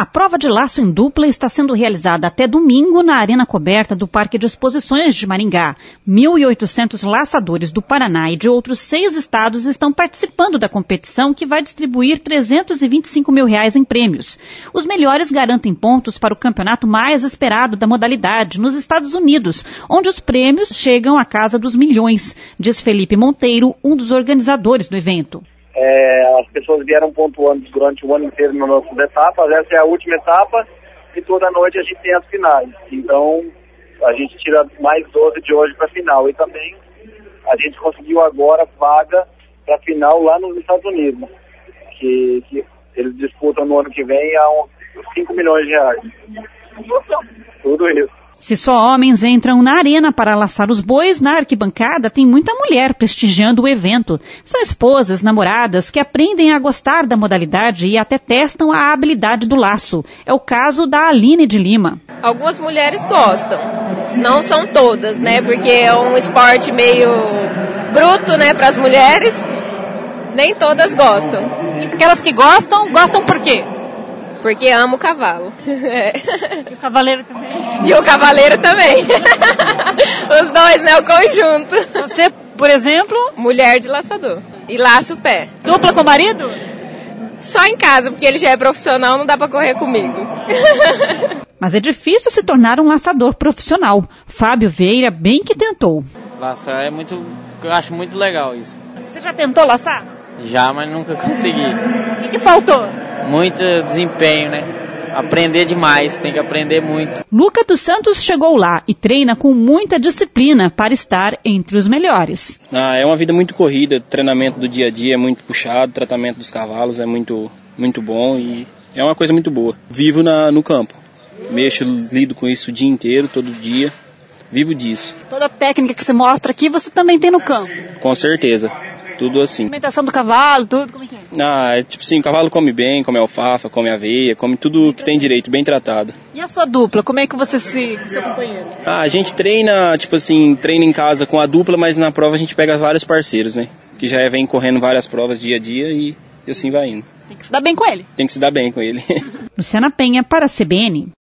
A prova de laço em dupla está sendo realizada até domingo na arena coberta do Parque de Exposições de Maringá. 1.800 laçadores do Paraná e de outros 6 estados estão participando da competição, que vai distribuir R$325 mil em prêmios. Os melhores garantem pontos para o campeonato mais esperado da modalidade, nos Estados Unidos, onde os prêmios chegam à casa dos milhões, diz Felipe Monteiro, um dos organizadores do evento. As pessoas vieram pontuando durante o ano inteiro nas nossas etapas. Essa é a última etapa e toda noite a gente tem as finais. Então a gente tira mais 12 de hoje para a final. E também a gente conseguiu agora vaga para a final lá nos Estados Unidos, que eles disputam no ano que vem a R$5 milhões. Tudo isso. Se só homens entram na arena para laçar os bois, na arquibancada tem muita mulher prestigiando o evento. São esposas, namoradas que aprendem a gostar da modalidade e até testam a habilidade do laço. É o caso da Aline de Lima. Algumas mulheres gostam, não são todas, né? Porque é um esporte meio bruto, né, para as mulheres. Nem todas gostam. E aquelas que gostam por quê? Porque amo o cavalo. E o cavaleiro também? E o cavaleiro também. Os dois, né? O conjunto. Você, por exemplo? Mulher de laçador. E laço o pé. Dupla com o marido? Só em casa, porque ele já é profissional, não dá pra correr comigo. Mas é difícil se tornar um laçador profissional. Fábio Vieira bem que tentou. Laçar eu acho muito legal isso. Você já tentou laçar? Já, mas nunca consegui. O que faltou? Muito desempenho, né? Aprender demais, tem que aprender muito. Luca dos Santos chegou lá e treina com muita disciplina para estar entre os melhores. É uma vida muito corrida, treinamento do dia a dia é muito puxado, tratamento dos cavalos é muito bom e é uma coisa muito boa. Vivo no campo, lido com isso o dia inteiro, todo dia, vivo disso. Toda a técnica que você mostra aqui, você também tem no campo? Com certeza. Tudo assim. Alimentação do cavalo, tudo, como é que é? É tipo assim, o cavalo come bem, come alfafa, come aveia, come tudo que tem direito, bem tratado. E a sua dupla, como é que você seu companheiro? A gente treina, treina em casa com a dupla, mas na prova a gente pega vários parceiros, né? Que já vem correndo várias provas dia a dia e assim vai indo. Tem que se dar bem com ele. Tem que se dar bem com ele. Luciana Penha para a CBN.